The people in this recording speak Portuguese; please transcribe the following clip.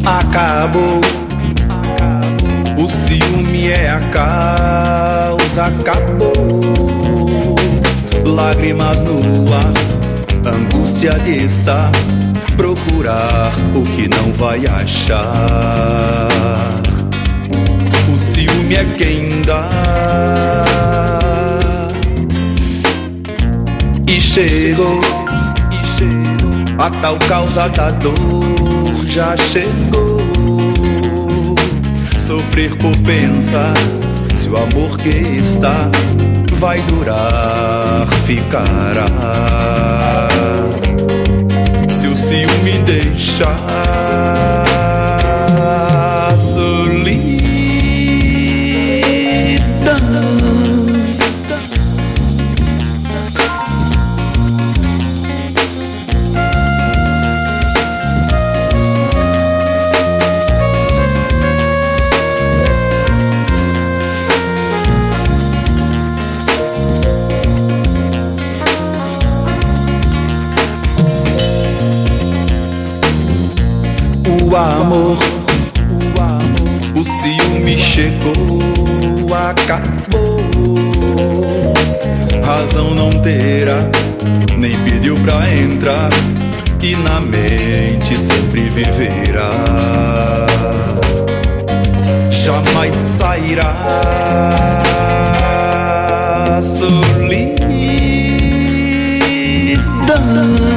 Acabou, o ciúme é a causa. Acabou, lágrimas no ar, angústia de estar, procurar o que não vai achar. O ciúme é quem dá, e chegou a tal causa da dor. Já chegou, sofrer por pensar se o amor que está vai durar, ficará. Se o ciúme deixar, solidão. O amor, o ciúme chegou, acabou. Razão não terá, nem pediu pra entrar, e na mente sempre viverá. Jamais sairá. Solidão.